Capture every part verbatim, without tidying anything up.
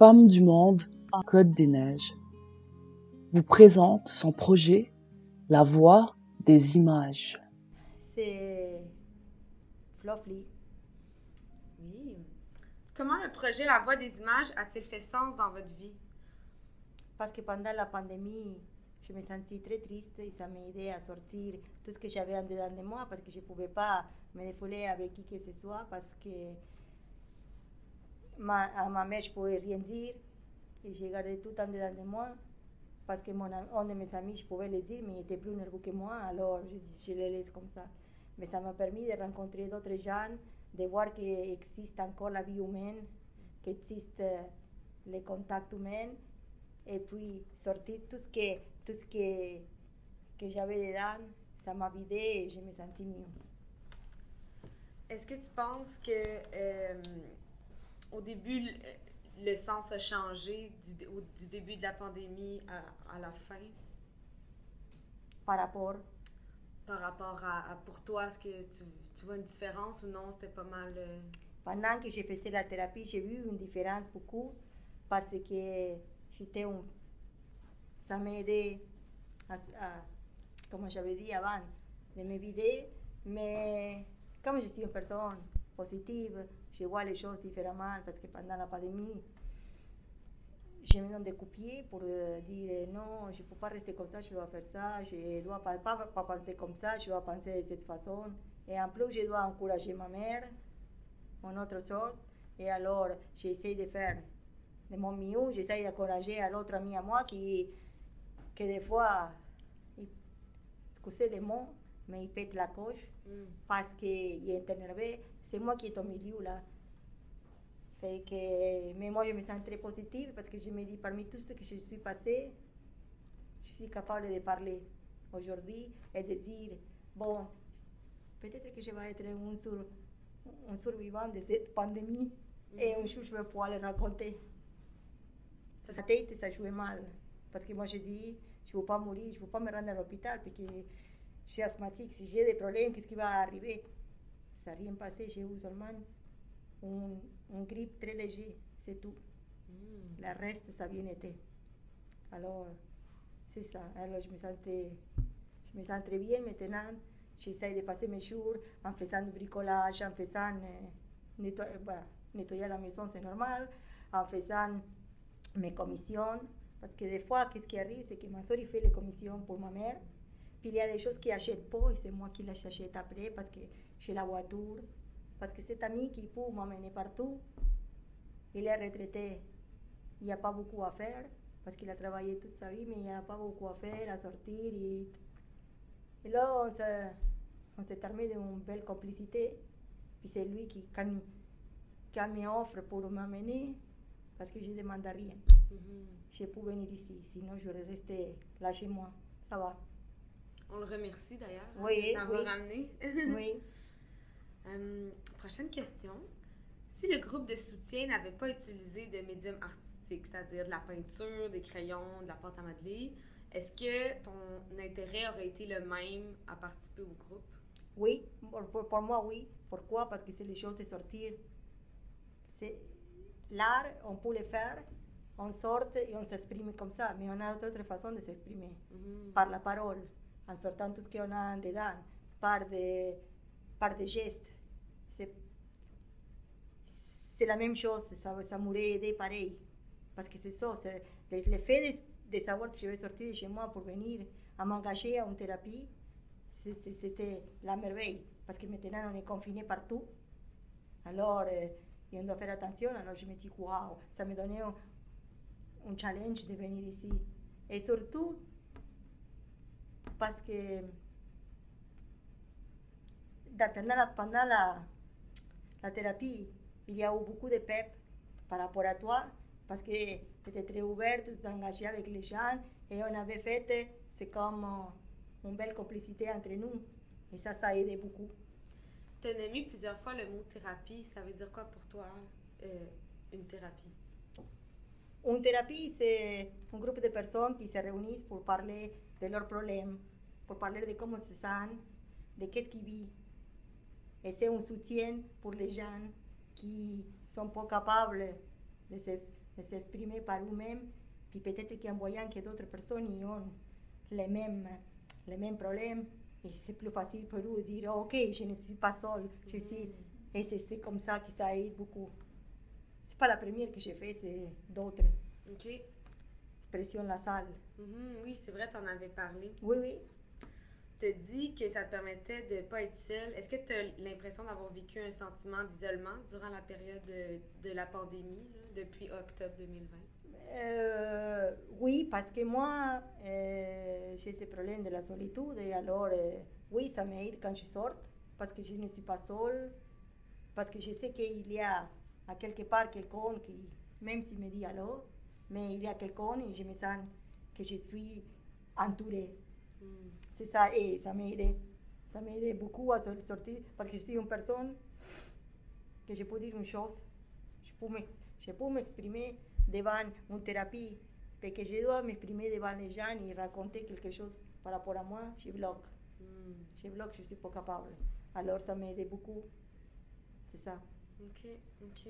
femme du monde, Côte des Neiges, vous présente son projet La Voix des images. C'est lovely. Oui. Comment le projet La Voix des images a-t-il fait sens dans votre vie? Parce que pendant la pandémie, je me sentis très triste et ça m'a aidé à sortir tout ce que j'avais en dedans de moi parce que je ne pouvais pas me défouler avec qui que ce soit parce que ma, à ma mère, je ne pouvais rien dire et j'ai gardé tout en dedans de moi parce que mon, un de mes amis, je pouvais le dire, mais il était plus nerveux que moi, alors je, je le laisse comme ça. Mais ça m'a permis de rencontrer d'autres gens, de voir qu'il existe encore la vie humaine, qu'il existe les contacts humains, et puis sortir tout ce que, tout ce que, que j'avais dedans, ça m'a vidé et je me sentis mieux. Est-ce que tu penses que euh, au début, le, le sens a changé du, au, du début de la pandémie à, à la fin? Par rapport? Par rapport à, à pour toi, est-ce que tu, tu vois une différence ou non? C'était pas mal... Euh... Pendant que je faisais la thérapie, j'ai vu une différence beaucoup parce que j'étais un... ça m'a aidé à, à, comme j'avais dit avant, de me vider, mais comme je suis une personne positive, je vois les choses différemment parce que pendant la pandémie, je me donne des coups de pied pour dire non, je ne peux pas rester comme ça, je dois faire ça, je ne dois pas, pas, pas penser comme ça, je dois penser de cette façon. Et en plus, je dois encourager ma mère, en autre chose. Et alors, j'essaie de faire de mon mieux, j'essaie d'encourager à l'autre ami à moi qui, que des fois, il, excusez les mots, mais il pète la coche mm. parce qu'il est énervé. C'est moi qui est au milieu là. Fait que, mais moi, je me sens très positive parce que je me dis, parmi tout ce que je suis passée, je suis capable de parler aujourd'hui et de dire, bon, peut-être que je vais être un, sur, un survivant de cette pandémie mm-hmm. et un jour je vais pouvoir le raconter. Sa tête, ça jouait mal. Parce que moi, je dis, je ne veux pas mourir, je ne veux pas me rendre à l'hôpital parce que je suis asthmatique. Si j'ai des problèmes, qu'est-ce qui va arriver? Ça n'a rien passé, j'ai eu seulement un, un grippe très léger, c'est tout. Mm. Le reste, ça a bien été. Alors, c'est ça. Alors, je me sentais, je me sens très bien maintenant. J'essaie de passer mes jours en faisant du bricolage, en faisant euh, nettoyer, bah, nettoyer la maison, c'est normal, en faisant mes commissions. Parce que des fois, qu'est-ce qui arrive, c'est que ma soeur fait les commissions pour ma mère. Puis il y a des choses qu'il n'achète pas et c'est moi qui les achète après parce que j'ai la voiture. Parce que cet ami qui peut m'amener partout, il est retraité. Il n'y a pas beaucoup à faire parce qu'il a travaillé toute sa vie, mais il n'y a pas beaucoup à faire, à sortir. Et, et là, on s'est, on s'est armé d'une belle complicité. Puis c'est lui qui, quand, quand m'offre pour m'amener, parce que je ne demande rien. Mm-hmm. Je peux venir ici, sinon j'aurais resté là chez moi. Ça va. On le remercie d'ailleurs oui, de t'avoir oui. ramené. Oui. Euh, prochaine question. Si le groupe de soutien n'avait pas utilisé de médium artistique, c'est-à-dire de la peinture, des crayons, de la pâte à modeler, est-ce que ton intérêt aurait été le même à participer au groupe? Oui, pour, pour, pour moi, oui. Pourquoi? Parce que c'est les choses de sortir. C'est, l'art, on peut le faire, on sort et on s'exprime comme ça, mais on a d'autres façons de s'exprimer. Mm-hmm. Par la parole, en sortant tout ce qu'on a en dedans, par des, par des gestes. C'est, c'est la même chose, ça, ça m'aurait aidé pareil. Parce que c'est ça, c'est, le, le fait de, de savoir que je vais sortir de chez moi pour venir à m'engager à une thérapie, c'est, c'est, c'était la merveille. Parce que maintenant on est confiné partout. Alors, euh, et on doit faire attention. Alors je me dis, waouh, ça me donnait un, un challenge de venir ici. Et surtout, parce que pendant la, pendant la, la thérapie, il y a eu beaucoup de pep par rapport à toi, parce que tu étais très ouvert, tu t'es engagé avec les gens, et on avait fait, c'est comme euh, une belle complicité entre nous. Et ça, ça a aidé beaucoup. Tu as nommé plusieurs fois le mot thérapie. Ça veut dire quoi pour toi, euh, une thérapie? Une thérapie, c'est un groupe de personnes qui se réunissent pour parler de leurs problèmes, pour parler de comment se sentent, de qu'est-ce qu'ils vivent. Et c'est un soutien pour les gens qui ne sont pas capables de se, de s'exprimer par eux-mêmes, puis peut-être qu'en voyant que d'autres personnes y ont les mêmes, les mêmes problèmes, et c'est plus facile pour eux de dire, ok, je ne suis pas seule, je suis... Mm. Et c'est, c'est comme ça que ça aide beaucoup. C'est pas la première que j'ai fait, c'est d'autres. Ok. Expression la salle. Mm-hmm. Oui, c'est vrai, tu en avais parlé. Oui, oui. Tu as dit que ça te permettait de ne pas être seule. Est-ce que tu as l'impression d'avoir vécu un sentiment d'isolement durant la période de, de la pandémie, là, depuis octobre deux mille vingt? Euh, oui, parce que moi, euh, j'ai ce problème de la solitude. Et alors, euh, oui, ça m'aide quand je sors, parce que je ne suis pas seule, parce que je sais qu'il y a à quelque part quelqu'un qui, même s'il me dit allô, mais il y a quelqu'un et je me sens que je suis entourée. Mm. C'est ça, et ça m'aide. Ça m'aide beaucoup à sortir, parce que je suis une personne que je peux dire une chose, je peux, je peux m'exprimer devant une thérapie, parce que je dois m'exprimer devant les gens et raconter quelque chose par rapport à moi, je bloque. Mm. Je bloque, je ne suis pas capable. Alors ça m'aide beaucoup. C'est ça. Ok, ok.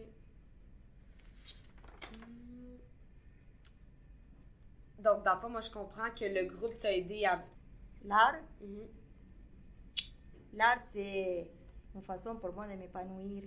Mm. Donc, dans le fond, moi, je comprends que le groupe t'a aidé à... L'art, mm-hmm. L'art, c'est une façon pour moi de m'épanouir,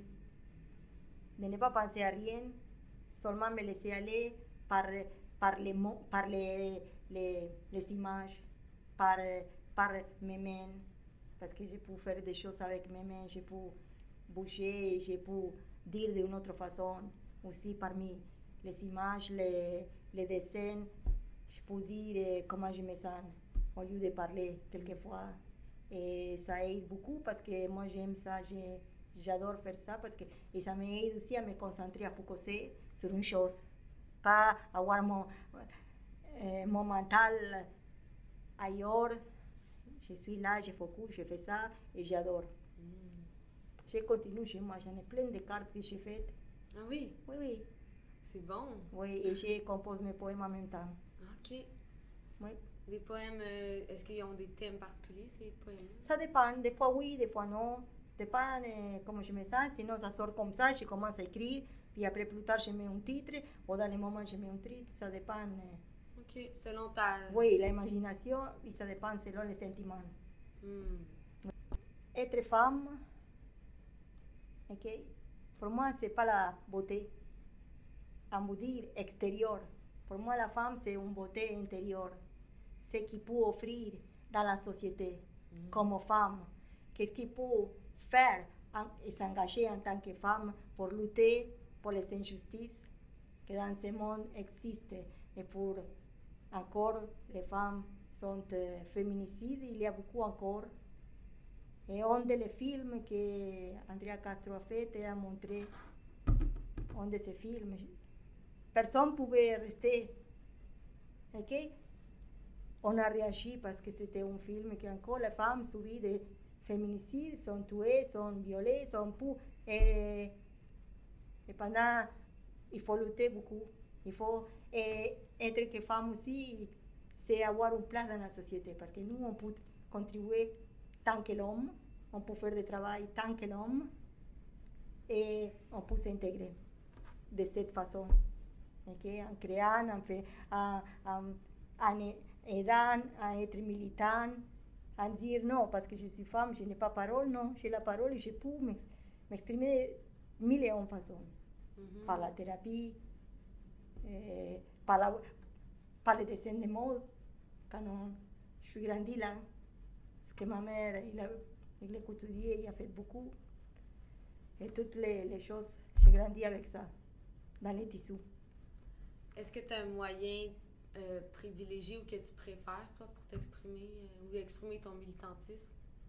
de ne pas penser à rien, seulement me laisser aller par, par, les, mots, par les, les, les images, par, par mes mains, parce que je peux faire des choses avec mes mains, je peux bouger, je peux dire d'une autre façon, aussi parmi les images, les, les dessins, je peux dire comment je me sens, au lieu de parler quelquefois. Et ça aide beaucoup parce que moi j'aime ça, j'ai, j'adore faire ça parce que et ça m'aide aussi à me concentrer, à focuser sur une chose, pas avoir mon, euh, mon mental ailleurs. Je suis là, je focus, je fais ça et j'adore. Mm. Je continue chez moi, j'en ai plein de cartes que j'ai faites. Ah oui? Oui, oui. C'est bon. Oui, et je compose mes poèmes en même temps. Ok. Oui. Des poèmes, euh, est-ce qu'ils ont des thèmes particuliers, ces poèmes? Ça dépend, des fois oui, des fois non. Dépend euh, comment je me sens, sinon ça sort comme ça, je commence à écrire, puis après plus tard je mets un titre, ou dans les moments je mets un titre, ça dépend. Euh, ok, selon ta... Oui, l'imagination, et ça dépend selon les sentiments. Mm. Être femme, ok, pour moi c'est pas la beauté, on veut dire extérieure. Pour moi la femme c'est une beauté intérieure. Ce qu'il peut offrir dans la société mm. comme femme, qu'est-ce qu'il peut faire en, et s'engager en tant que femme pour lutter pour les injustices qui dans ce monde existent et pour encore les femmes sont euh, féminicides, il y a beaucoup encore. Et un des films que Andrea Castro a fait et a montré, un de ces films, personne ne pouvait rester, ok? On a réagi parce que c'était un film que encore les femmes subissent des féminicides, sont tuées, sont violées, sont pour et, et pendant il faut lutter beaucoup. Il faut et être que femme aussi, c'est avoir une place dans la société parce que nous on peut contribuer tant que l'homme, on peut faire du travail tant que l'homme et on peut s'intégrer de cette façon, ok? En créant, en fait, en, en, en aidant à être militant, à dire non, parce que je suis femme, je n'ai pas parole, non, j'ai la parole et je peux m'exprimer de mille et une façons. Mm-hmm. Par la thérapie, eh, par, la, par les dessins de mode, quand on, je suis grandie là, parce que ma mère, il a, il a couturier, il a fait beaucoup, et toutes les, les choses, j'ai grandi avec ça, dans les tissus. Est-ce que tu as un moyen Euh, privilégié ou que tu préfères, toi, pour t'exprimer euh, ou exprimer ton militantisme?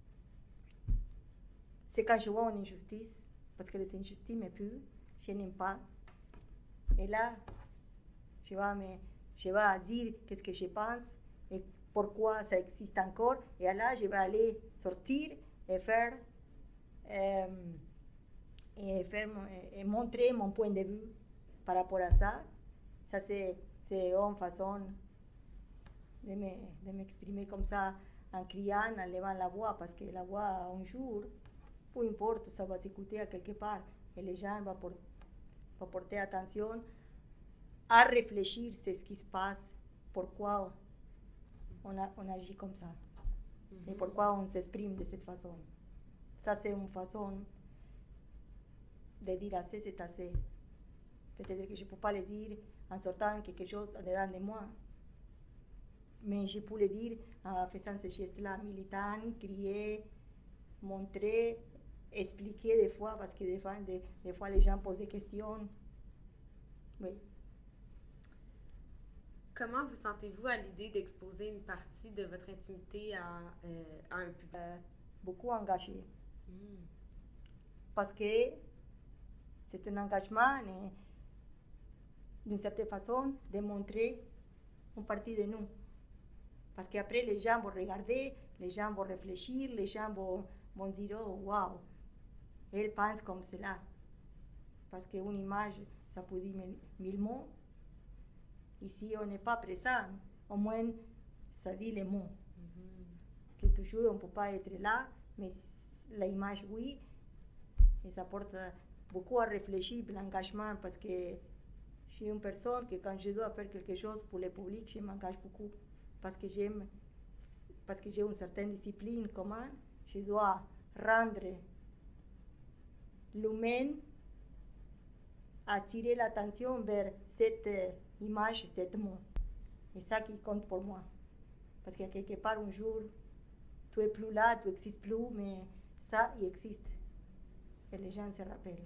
C'est quand je vois une injustice, parce que les injustices me puent, je n'aime pas. Et là, je vais, me, je vais dire qu'est-ce que je pense et pourquoi ça existe encore. Et là, je vais aller sortir et faire, euh, et, faire et montrer mon point de vue par rapport à ça. Ça, c'est c'est une façon de, me, de m'exprimer comme ça en criant, en levant la voix, parce que la voix, un jour, peu importe, ça va s'écouter à quelque part, et les gens vont, pour, vont porter attention à réfléchir, c'est ce qui se passe, pourquoi on, a, on agit comme ça, mm-hmm. et pourquoi on s'exprime de cette façon. Ça, c'est une façon de dire assez, c'est assez. Peut-être que je ne peux pas le dire en sortant quelque chose dedans de moi, mais je peux le dire en faisant ces gestes-là, militant, crier, montrer, expliquer des fois, parce que des fois, des, des fois les gens posent des questions. Oui. Comment vous sentez-vous à l'idée d'exposer une partie de votre intimité à, euh, à un public? Euh, beaucoup engagé. Mm. Parce que c'est un engagement, et, d'une certaine façon, de montrer une partie de nous. Parce qu'après, les gens vont regarder, les gens vont réfléchir, les gens vont, vont dire, oh, waouh, elle pense comme cela. Parce qu'une image, ça peut dire mille, mille mots. Ici, on n'est pas présent. Au moins, ça dit les mots. Mm-hmm. Que toujours, on ne peut pas être là, mais l'image, oui. Et ça porte beaucoup à réfléchir pour l'engagement, parce que je suis une personne que quand je dois faire quelque chose pour le public, je m'engage beaucoup. Parce que j'aime, parce que j'ai une certaine discipline commune, je dois rendre l'humain, attirer l'attention vers cette image, cet mot. C'est ça qui compte pour moi. Parce que quelque part, un jour, tu es plus là, tu n'existes plus, mais ça, il existe. Et les gens se rappellent.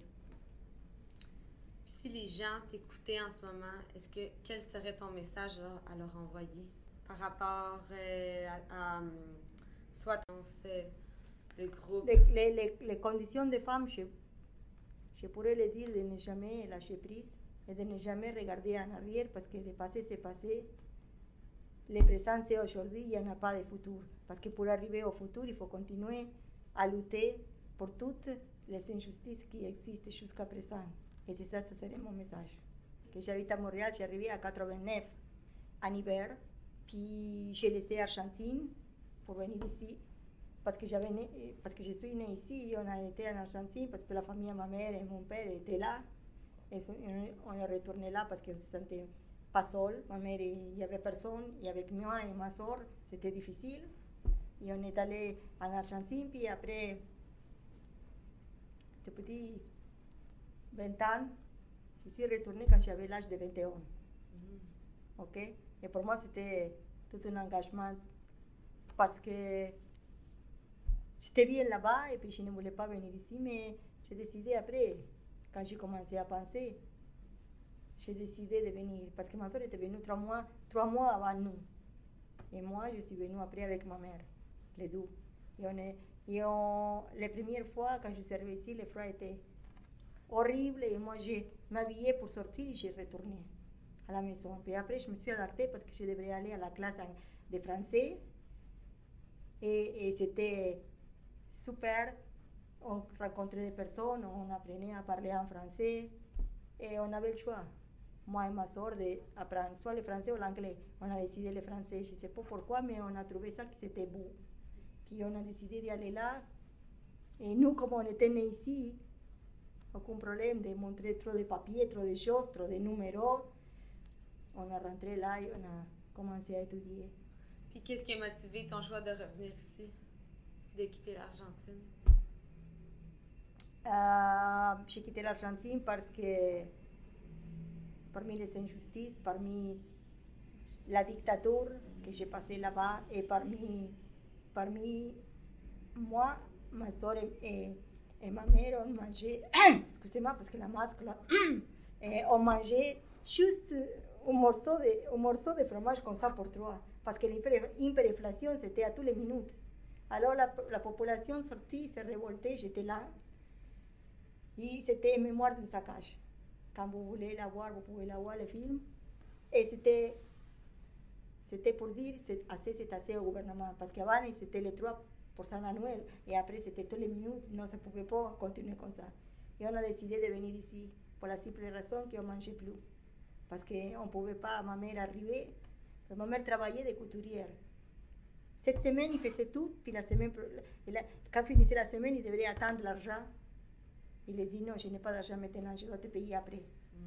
Puis si les gens t'écoutaient en ce moment, est-ce que quel serait ton message là, à leur envoyer par rapport euh, à, à soit de groupe? Les, les, les, les conditions des femmes, je, je pourrais le dire de ne jamais lâcher prise et de ne jamais regarder en arrière, parce que le passé c'est passé. Le présent c'est aujourd'hui, il n'y en a pas de futur. Parce que pour arriver au futur, il faut continuer à lutter pour toutes les injustices qui existent jusqu'à présent. Et c'est ça, ça serait mon message. Que j'habite à Montréal, j'ai arrivé à quatre-vingt-neuf en hiver, puis j'ai laissé Argentine pour venir ici, parce que, j'avais né, parce que je suis née ici, on a été en Argentine, parce que la famille de ma mère et mon père étaient là. Et on est retourné là parce qu'on ne se sentait pas seul. Ma mère, il n'y avait personne, et avec moi et ma soeur, c'était difficile. Et on est allé en Argentine, puis après, je peux dire, vingt ans, je suis retournée quand j'avais l'âge de vingt et un. Mm-hmm. Ok? Et pour moi, c'était tout un engagement parce que j'étais bien là-bas et puis je ne voulais pas venir ici, mais j'ai décidé après, quand j'ai commencé à penser, j'ai décidé de venir parce que ma soeur était venue trois mois, trois mois avant nous. Et moi, je suis venue après avec ma mère, les deux. Et, on est, et on, les premières fois, quand je suis arrivée ici, le froid était horrible et moi, je m'habillais pour sortir et j'ai retourné à la maison. Puis après, je me suis adaptée parce que je devrais aller à la classe de français. Et, et c'était super. On rencontrait des personnes, on apprenait à parler en français et on avait le choix. Moi et ma soeur d'apprendre soit le français ou l'anglais. On a décidé le français, je ne sais pas pourquoi, mais on a trouvé ça que c'était beau. Puis on a décidé d'y aller là. Et nous, comme on était nés ici, aucun problème de montrer trop de papiers, trop de choses, trop de numéros. On a rentré là et on a commencé à étudier. Puis qu'est-ce qui a motivé ton choix de revenir ici, de quitter l'Argentine? Euh, j'ai quitté l'Argentine parce que parmi les injustices, parmi la dictature que j'ai passée là-bas et parmi, parmi moi, ma soeur et, et, et ma mère, on mangeait, excusez-moi parce que la masque là, et on mangeait juste un morceau, de, un morceau de fromage comme ça pour trois, parce que l'hyperinflation c'était à toutes les minutes. Alors la, la population sortit, se révoltait, j'étais là. Et c'était Mémoire d'un saccage. Quand vous voulez la voir, vous pouvez la voir, le film. Et c'était, c'était pour dire c'est assez, c'est assez au gouvernement. Parce qu'avant, c'était les trois pour cent annuel. Et après, c'était toutes les minutes. Non, ça ne pouvait pas continuer comme ça. Et on a décidé de venir ici pour la simple raison qu'on ne mangeait plus. Parce qu'on ne pouvait pas, ma mère arriver. Ma mère travaillait de couturière. Cette semaine, il faisait tout. Puis la semaine, quand finissait la semaine, il devrait attendre l'argent. Il a dit non, je n'ai pas d'argent maintenant, je dois te payer après. Mm.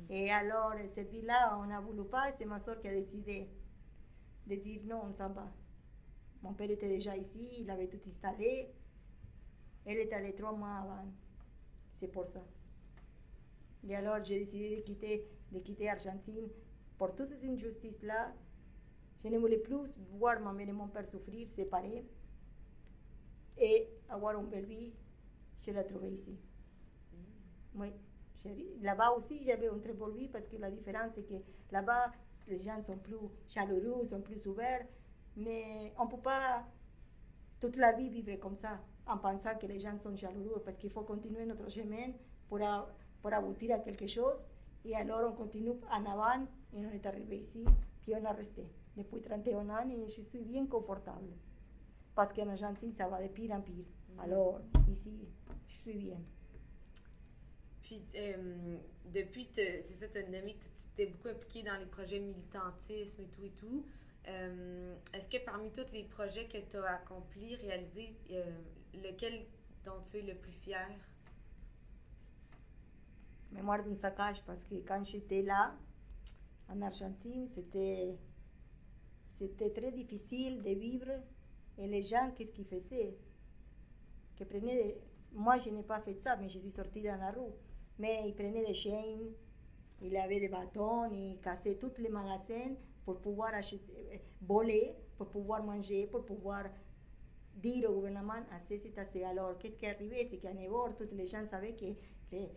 Et alors, cette vie-là, on n'a voulu pas, et c'est ma soeur qui a décidé de dire non, on s'en va. Mon père était déjà ici, il avait tout installé. Elle est allée trois mois avant. C'est pour ça. Et alors, j'ai décidé de quitter, de quitter l'Argentine. Pour toutes ces injustices-là, je ne voulais plus voir ma mère et mon père souffrir, séparés. Et avoir une belle vie, je l'ai trouvée ici. Mm. Oui. Là-bas aussi, j'avais une très belle vie parce que la différence, c'est que là-bas, les gens sont plus chaleureux, sont plus ouverts. Mais on ne peut pas toute la vie vivre comme ça, en pensant que les gens sont chaleureux, parce qu'il faut continuer notre chemin pour, a, pour aboutir à quelque chose. Et alors, on continue en avant et on est arrivé ici, puis on a resté depuis trente et un ans et je suis bien confortable. Parce qu'en Argentine, ça va de pire en pire. Mm. Alors, ici, je suis bien. Puis, euh, depuis, c'est ça, tu as nommé que tu t'es beaucoup impliquée dans les projets militantisme et tout et tout. Euh, est-ce que parmi tous les projets que tu as accomplis, réalisés, euh, lequel dont tu es le plus fier? Mémoire d'un saccage, parce que quand j'étais là, en Argentine, c'était, c'était très difficile de vivre. Et les gens, qu'est-ce qu'ils faisaient? Qu'ils prenaient des... Moi, je n'ai pas fait ça, mais je suis sortie dans la rue. Mais ils prenaient des chaînes, ils avaient des bâtons, ils cassaient tous les magasins pour pouvoir acheter, voler, pour pouvoir manger, pour pouvoir dire au gouvernement, assez c'est assez. Alors, qu'est-ce qui est arrivé? C'est qu'à Nebor, tous les gens savaient que les,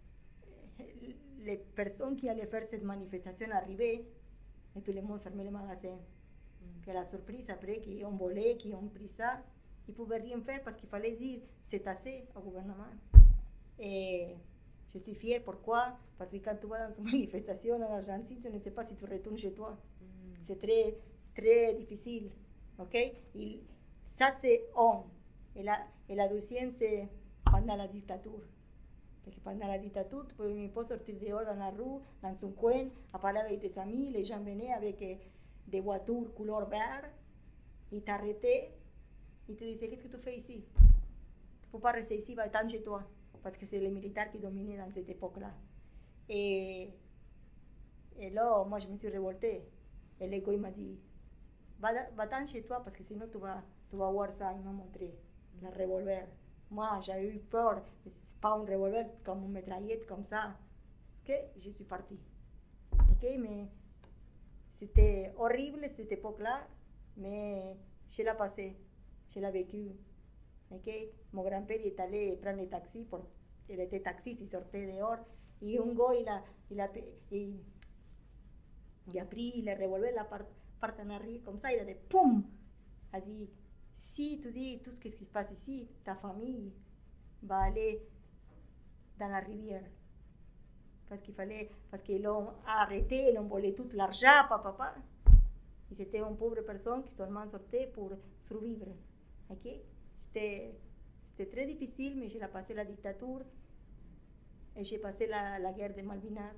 les personnes qui allaient faire cette manifestation arrivaient et tout le monde fermait les magasins. Mm. Puis à la surprise, après qu'ils ont volé, qu'ils ont pris ça, ils ne pouvaient rien faire parce qu'il fallait dire c'est assez au gouvernement. Et je suis fière, pourquoi? Parce que quand tu vas dans une manifestation en Argentine, tu ne sais pas si tu retournes chez toi. Mm. C'est très, très difficile. Ok? Il, ça, c'est on. Et la, et la deuxième, c'est pendant la dictature. Parce que pendant la dictature, tu ne pouvais pas sortir dehors dans la rue, dans un coin, à parler avec tes amis. Les gens venaient avec des voitures couleur vert. Ils t'arrêtaient. Ils te disaient, qu'est-ce que tu fais ici? Tu ne peux pas rester ici, va-t'en chez toi. Parce que c'est les militaires qui dominaient dans cette époque-là. Et, et là, moi, je me suis révoltée. Et le gars, il m'a dit, va-t'en chez toi, parce que sinon, tu vas, tu vas voir ça. Il m'a montré le revolver. Moi, j'avais eu peur. C'est pas un revolver, c'est comme une mitraillette, comme ça. Parce que je suis partie. Ok, mais c'était horrible, cette époque-là. Mais je l'ai passée. Je l'ai vécu. Okay. Mon grand-père est allé prendre le taxi, pour, il était taxiste, il sortait dehors, et un gars, il a, il a, il, il a pris le revolver, la part, part en arrière, comme ça, il a dit, poum, il a dit, si tu dis tout ce qui se passe ici, ta famille va aller dans la rivière. Parce qu'il fallait, parce qu'ils l'ont arrêté, ils l'ont volé tout l'argent, papa, papa. Et c'était une pauvre personne qui seulement sortait pour survivre. Okay? C'était, c'était très difficile, mais j'ai passé la dictature et j'ai passé la, la guerre de Malvinas.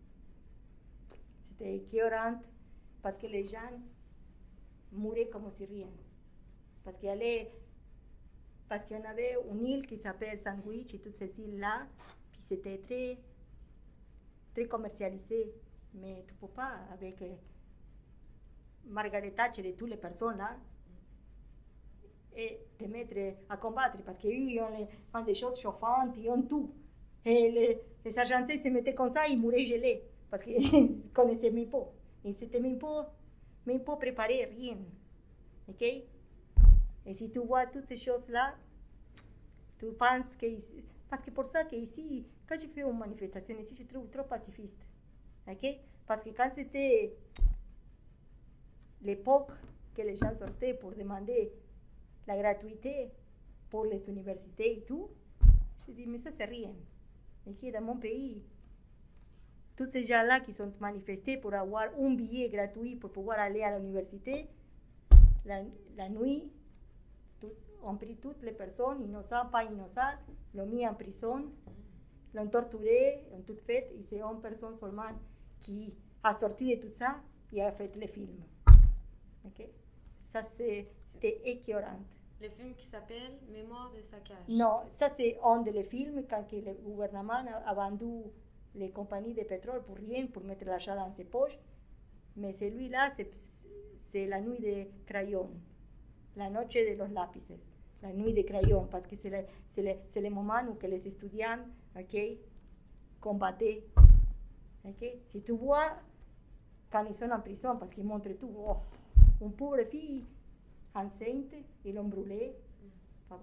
C'était écœurant parce que les gens mouraient comme si rien. Parce qu'il y allait, parce qu'on avait une île qui s'appelle Sandwich et toutes ces îles-là, puis c'était très, très commercialisé. Mais tu ne peux pas, avec euh, Margaret Thatcher et toutes les personnes là, et te mettre à combattre, parce qu'eux, ils ont, les, ont des choses chauffantes, ils ont tout. Et les, les Argentins se mettaient comme ça, ils mouraient gelés, parce qu'ils ne connaissaient même pas. Ils n'étaient même pas, même pas préparés, rien. Ok? Et si tu vois toutes ces choses-là, tu penses que... Parce que pour ça qu'ici, quand je fais une manifestation ici, je trouve trop pacifiste. Ok? Parce que quand c'était l'époque que les gens sortaient pour demander la gratuité pour les universités et tout, je dis, mais ça c'est rien. Et qui est dans mon pays, tous ces gens-là qui sont manifestés pour avoir un billet gratuit pour pouvoir aller à l'université, la, la nuit, tout, ont pris toutes les personnes, innocentes, pas innocentes, l'ont mis en prison, l'ont torturé, l'ont tout fait, et c'est une personne seulement qui a sorti de tout ça et a fait le film. Okay? Ça, c'est, c'était écœurant. Le film qui s'appelle Mémoire de saccage. Non, ça c'est un des films quand le gouvernement a vendu les compagnies de pétrole pour rien, pour mettre l'argent dans ses poches. Mais celui-là, c'est, c'est la nuit des crayons, la noche de los lápices, la nuit des crayons, parce que c'est le, c'est le, c'est le moment où que les étudiants, ok, combattaient. Okay? Si tu vois, quand ils sont en prison, parce qu'ils montrent tout, oh, une pauvre fille enceinte, ils l'ont brûlée. Mm.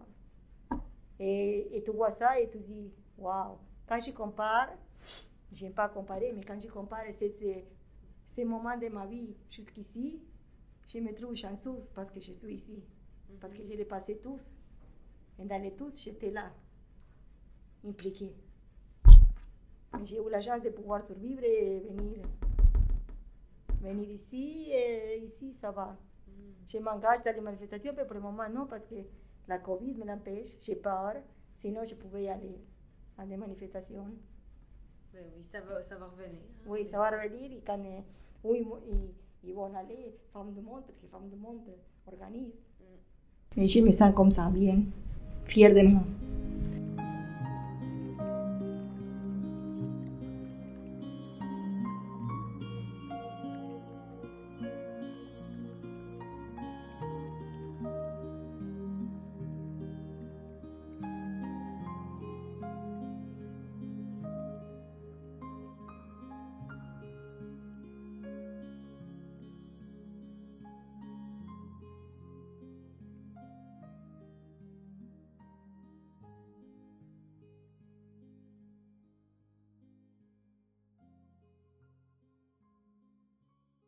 Et, et tu vois ça et tu dis, waouh. Quand je compare, je n'aime pas comparer, mais quand je compare ces, ces, ces moments de ma vie jusqu'ici, je me trouve chanceuse parce que je suis ici. Mm-hmm. Parce que je les passé tous. Et dans les tous, j'étais là, impliquée. J'ai eu la chance de pouvoir survivre et venir, venir ici, et ici ça va. Mm. Je m'engage dans les manifestations, mais pour le moment non, parce que la Covid me l'empêche, j'ai peur, sinon je pouvais y aller à des manifestations. Ben oui, ça va, ça va revenir. Hein, oui, ça va revenir, et quand oui, ils, ils vont aller, Femmes du Monde, parce que Femmes du Monde organise. Mm. Et je me sens comme ça, bien, fière de moi.